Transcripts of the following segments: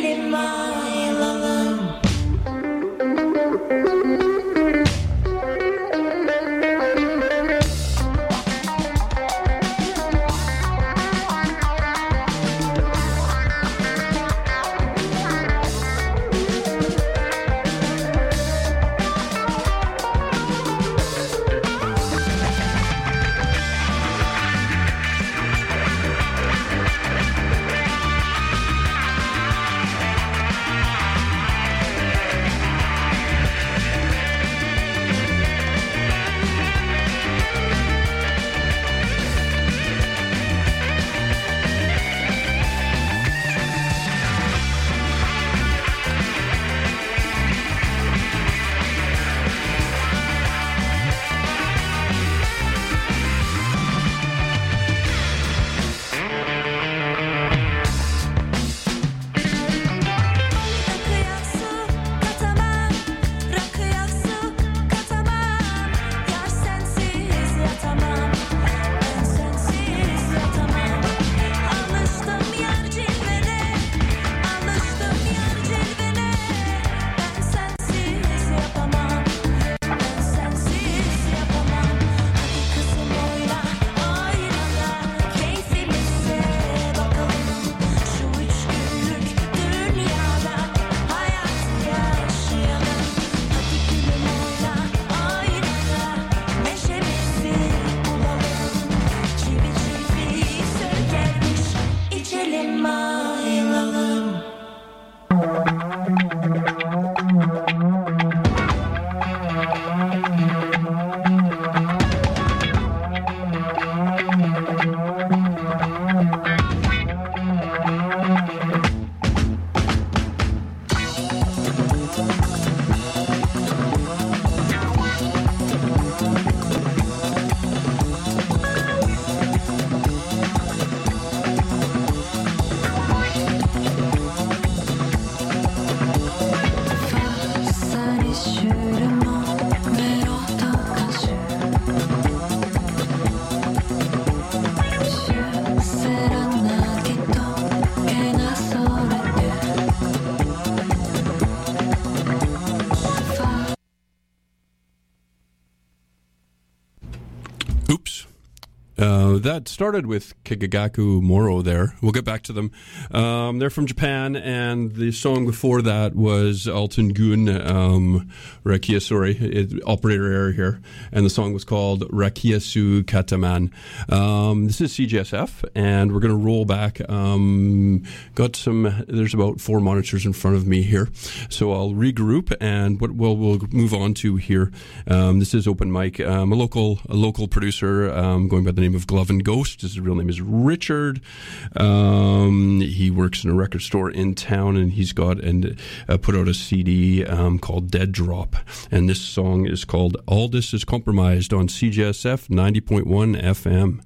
İçelim ayılalım. That started with Kigagaku Moro there. We'll get back to them. They're from Japan, and the song before that was Alton Gun, Rakiya, operator error here, and the song was called Rakiyasu Kataman. This is CJSF, and we're going to roll back. There's about 4 monitors in front of me here, so I'll regroup, and what we'll move on to here. This is Open Mic. A local producer going by the name of Glove and Ghost. His real name is Richard. He works in a record store in town, and he's got put out a CD called Dead Drop, and this song is called All This Is Compromised on CJSF 90.1 FM.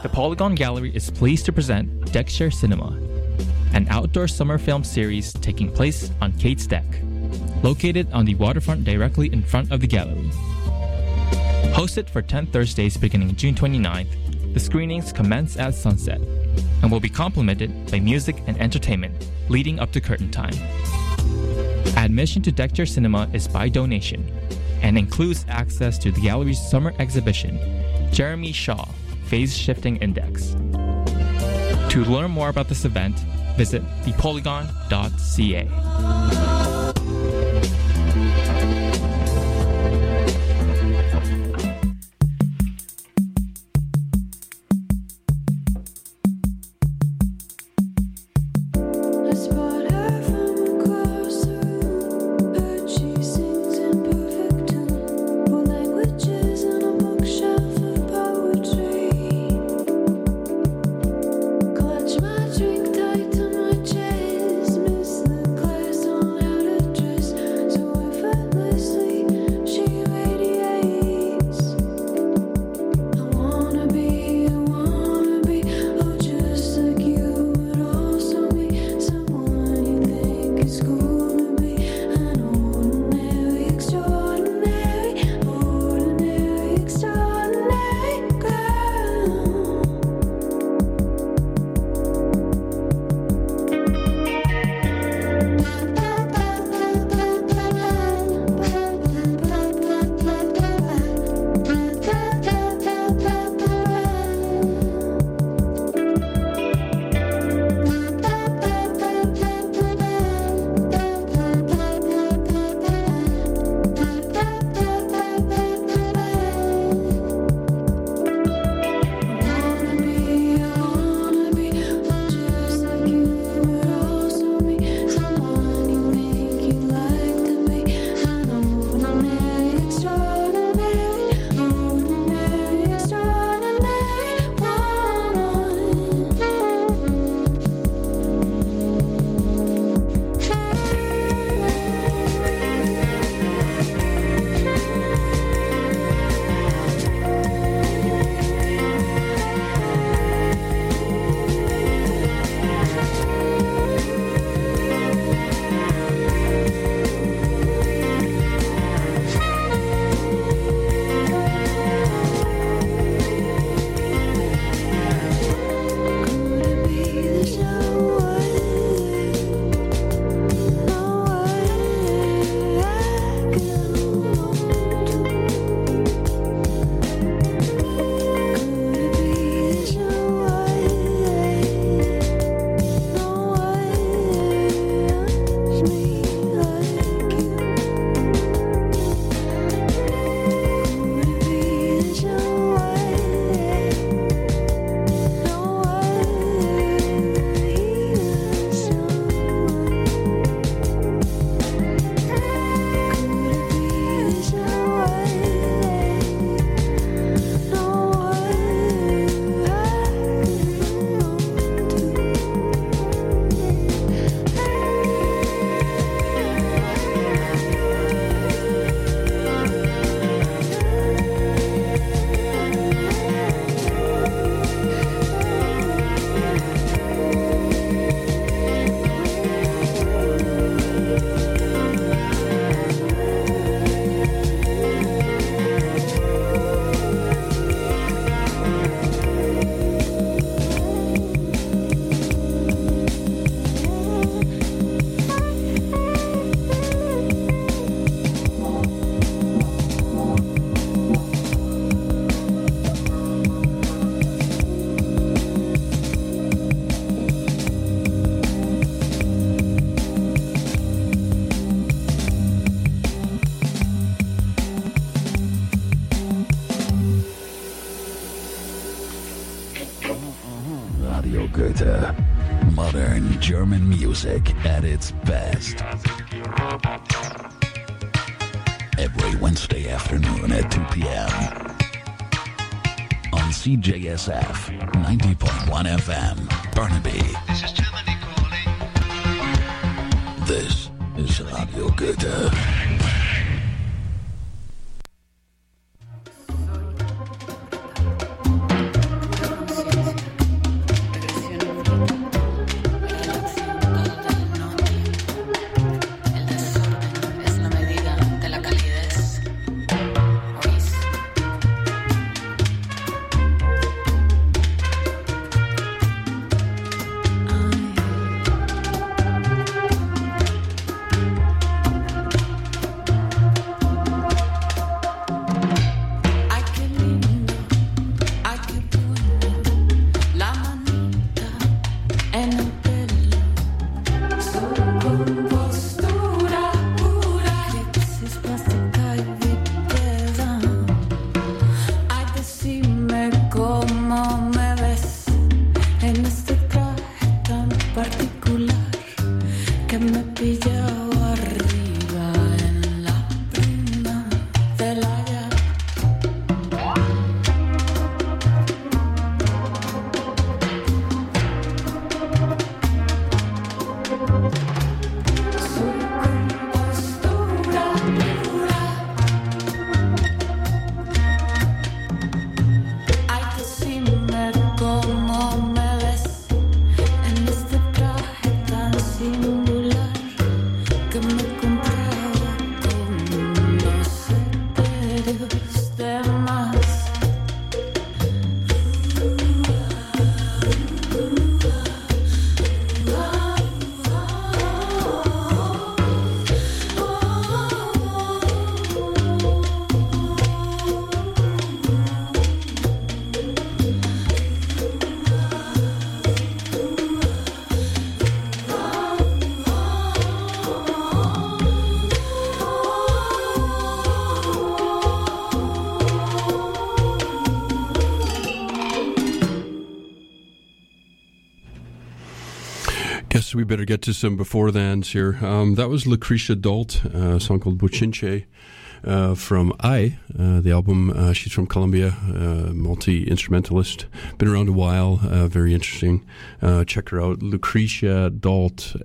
The Polygon Gallery is pleased to present Deckshare Cinema, an outdoor summer film series taking place on Kate's Deck, located on the waterfront directly in front of the gallery. Hosted for 10 Thursdays beginning June 29th, the screenings commence at sunset and will be complemented by music and entertainment leading up to curtain time. Admission to Deckshare Cinema is by donation and includes access to the gallery's summer exhibition, Jeremy Shaw, Phase Shifting Index. To learn more about this event, visit thepolygon.ca. Goethe. Modern German music at its best. Every Wednesday afternoon at 2 p.m. on CJSF 90.1 FM, Burnaby. This is Germany calling. This is Radio Goethe. Guess we better get to some before thans here. That was Lucretia Dalt, a song called Bochinche. From the album. She's from Colombia, multi-instrumentalist. Been around a while, very interesting. Check her out. Lucretia Dalt,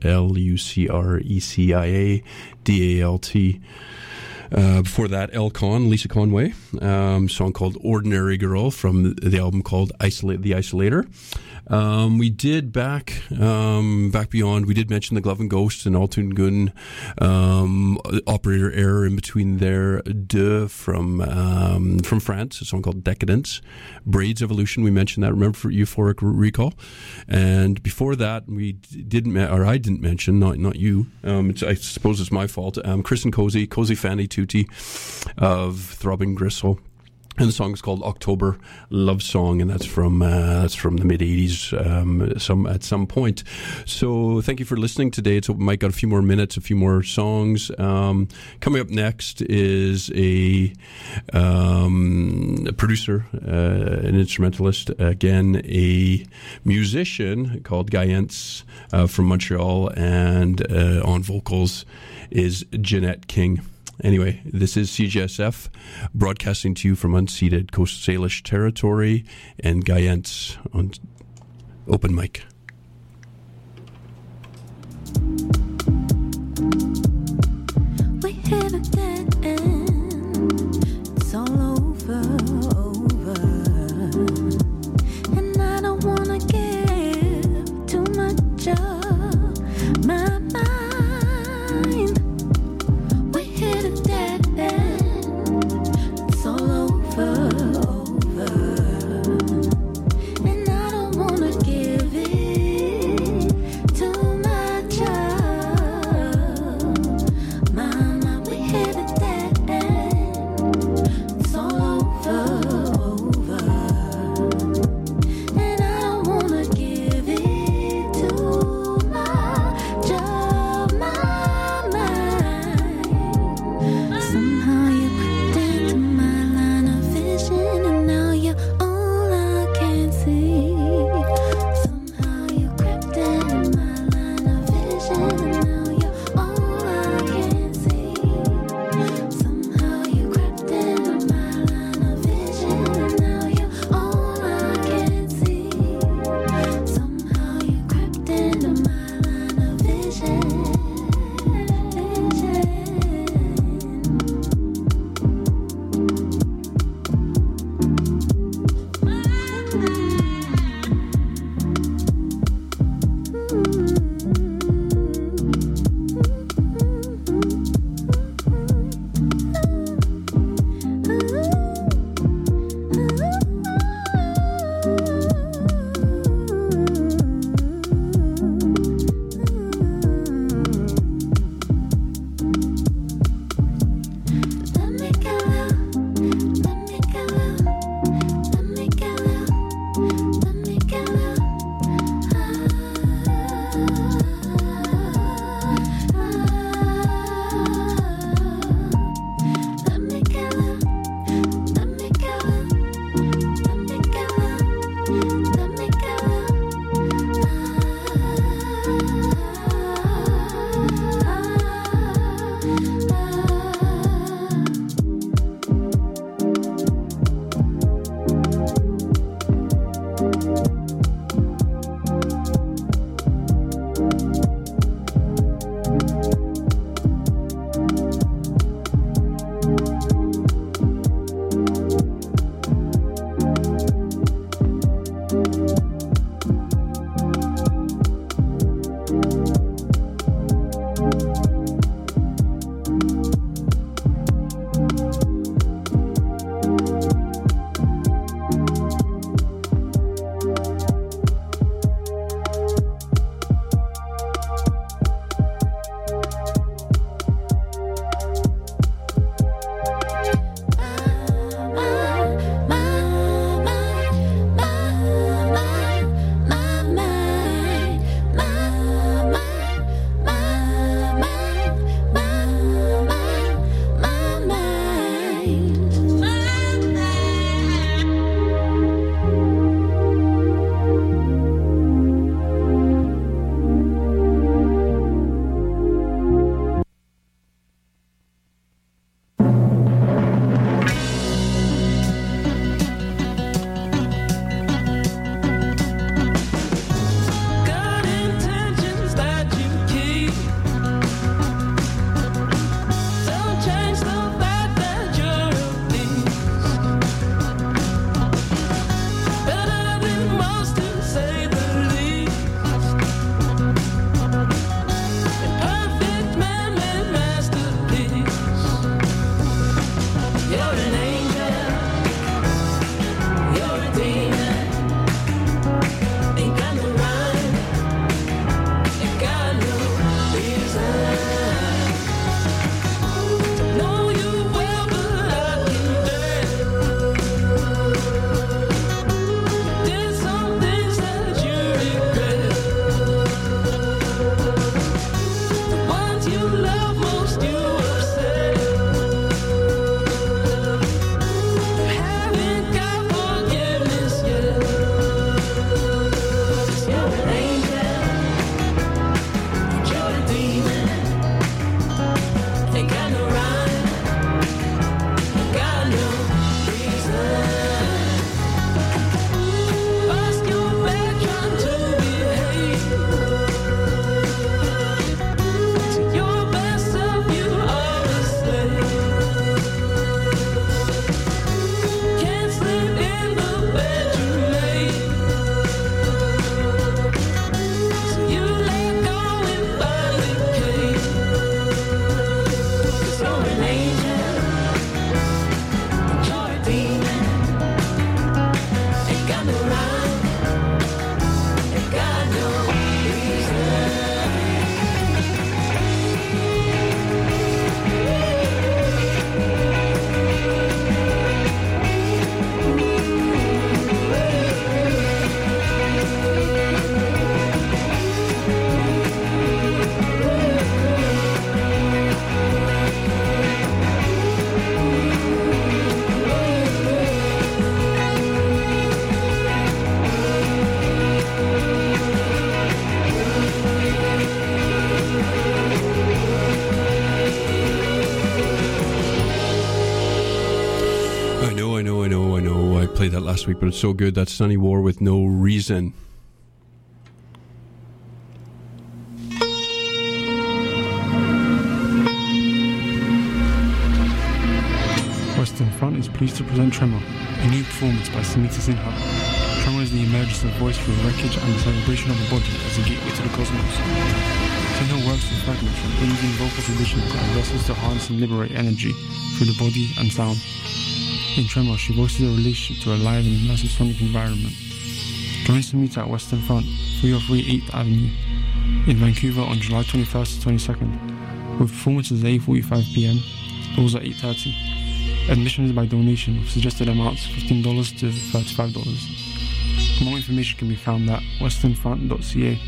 Lucrecia Dalt. Before that, Lisa Conway, song called Ordinary Girl from the album called The Isolator. We did back beyond. We did mention the Glove and Ghost and Altun Gun, operator error in between there. From France, a song called Decadence. Braids Evolution. We mentioned that. Remember for Euphoric Recall. And before that, I didn't mention. Not you. I suppose it's my fault. Chris and Cozy Fanny Tutti of Throbbing Gristle. And the song is called October Love Song, and that's from the mid '80s, at some point. So thank you for listening today. It's open mic. Got a few more minutes, a few more songs. Coming up next is a producer, an instrumentalist, again a musician called Guyentz from Montreal, and on vocals is Jeanette King. Anyway, this is CJSF, broadcasting to you from unceded Coast Salish territory, and Guyentz on open mic. We hit a dead end. It's all over. And I don't wanna give too much of my mind. We hit a dead end. It's all over. And I don't wanna give it too much of my mind. We hit a dead end. It's all over. And I don't wanna give it too much of my mind. Somehow you crept into my line of vision, and now you're all I can see. Somehow you crept into my line of vision, and now you're all I can see. Somehow you crept into my line of vision, and now you're all I can see. Somehow you crept into my line of vision. My last week, but it's so good. That's Sunny War with No Reason. Western Front is pleased to present Tremor, a new performance by Samita Sinha. Tremor is the emergence of voice through wreckage and the celebration of the body as a gateway to the cosmos. Sinha works with fragments from Indian vocal traditions and vessels to harness and liberate energy through the body and sound. In Tremor, she voices a relationship to a live and immersive sonic environment. Join Samita at Western Front, 303 8th Avenue, in Vancouver on July 21st to 22nd, with performances at 8:45pm, doors at 8:30. Admission is by donation, with suggested amounts $15 to $35. More information can be found at westernfront.ca.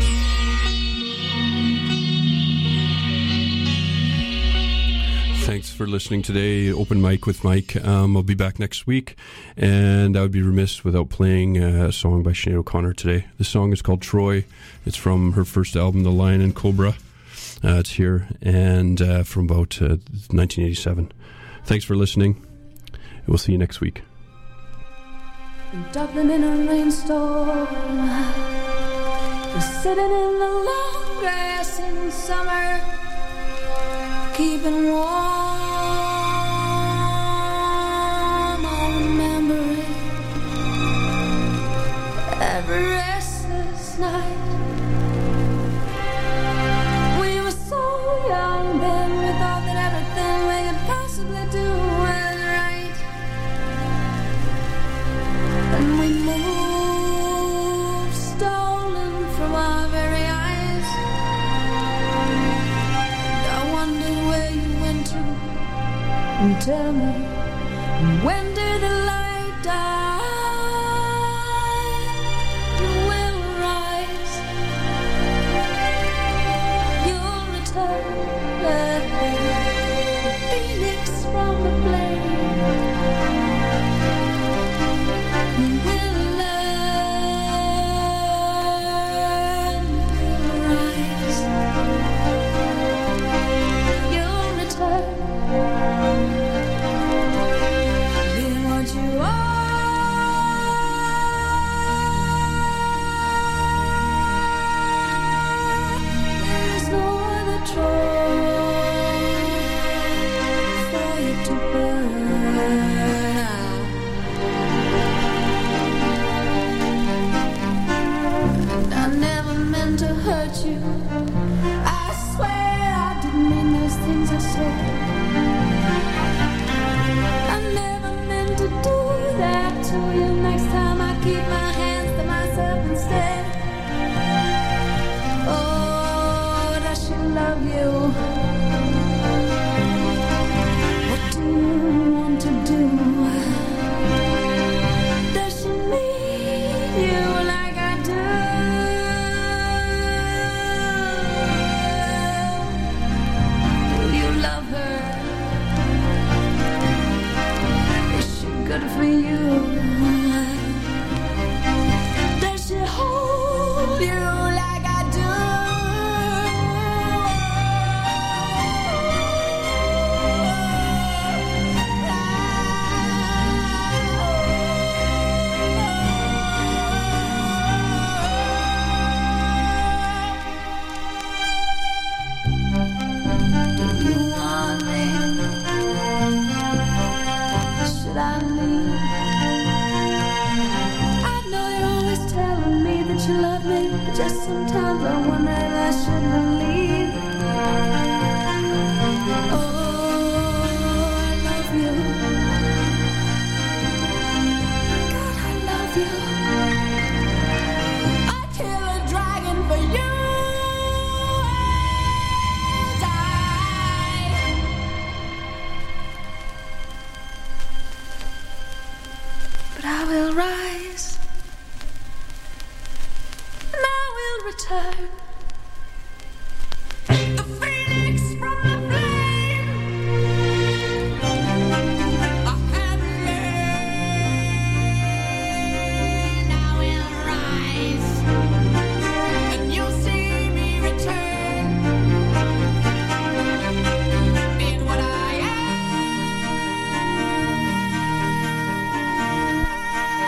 Thanks for listening today. Open Mic with Mike. I'll be back next week, and I would be remiss without playing a song by Sinead O'Connor today. The song is called Troy. It's from her first album, The Lion and Cobra. It's here, and from about 1987. Thanks for listening. We'll see you next week. In Dublin in a rainstorm, we're sitting in the long grass in summer, keeping warm. I'll remember it every restless night. We were so young then, we thought that everything we could possibly do was right. And we moved, stolen from our very eyes. I wonder where you went to, and tell me, when did the light die? You will rise, you'll return, the phoenix from the flame. You will learn, you'll rise, you'll return, be what you are. There is no other Troy for you to burn out. And I never meant to hurt you. I swear I didn't mean those things I said. I never meant to do that to you. Next time I keep my hands to myself instead. Oh, does she love you? What do you want to do? Does she need you like I do? Do you love her? Is she good for you? Does she hold you like I do? Do you want me? Should I leave? I know you're always telling me that you love me, but just sometimes I wonder if I should believe. Oh, I love you. God, I love you. I'd kill a dragon for you. And but I will rise, and I will return. The phoenix from the flame. A heavy rain. I will rise, and you'll see me return. Being what I am.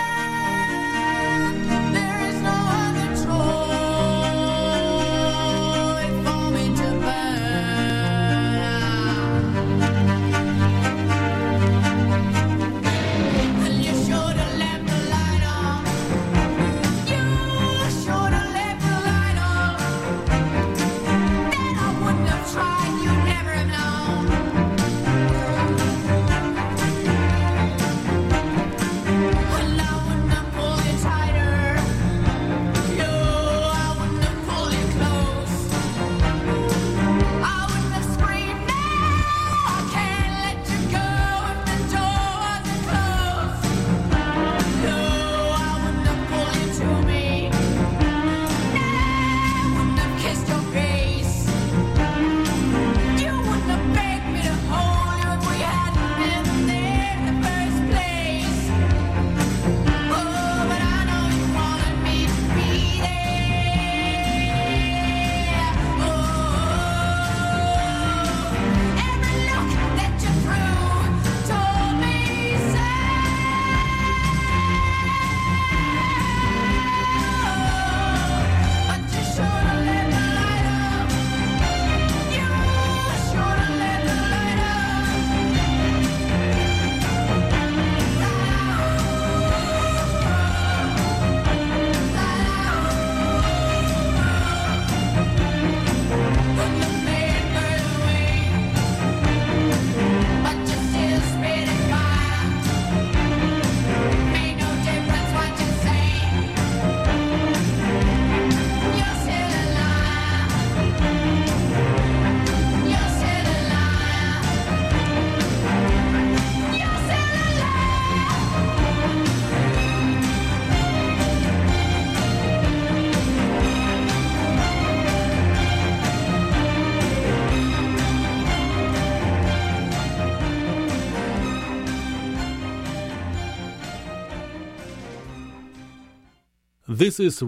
This is